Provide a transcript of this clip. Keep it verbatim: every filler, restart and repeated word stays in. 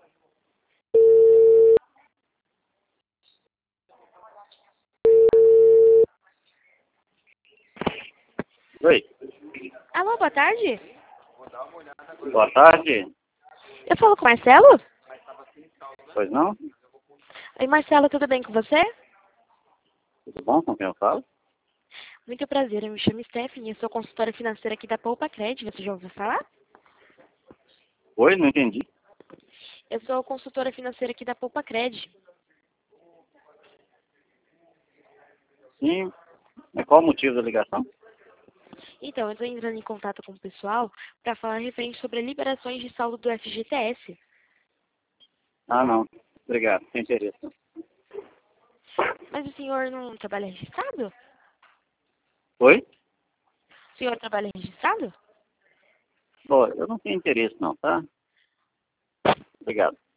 Oi. Alô, boa tarde. Boa tarde. Eu falo com o Marcelo? Pois não? Oi, Marcelo, tudo bem com você? Tudo bom? Com quem eu falo? Muito prazer, eu me chamo Stephanie, eu sou consultora financeira aqui da Poupa Cred, você já ouviu falar? Oi, não entendi. Eu sou consultora financeira aqui da Poupa Cred. Sim. Mas qual o motivo da ligação? Então, eu estou entrando em contato com o pessoal para falar referente sobre liberações de saldo do F G T S. Ah, não. Obrigado. Sem interesse. Mas o senhor não trabalha registrado? Oi? O senhor trabalha registrado? Bom, eu não tenho interesse não, tá? Obrigado.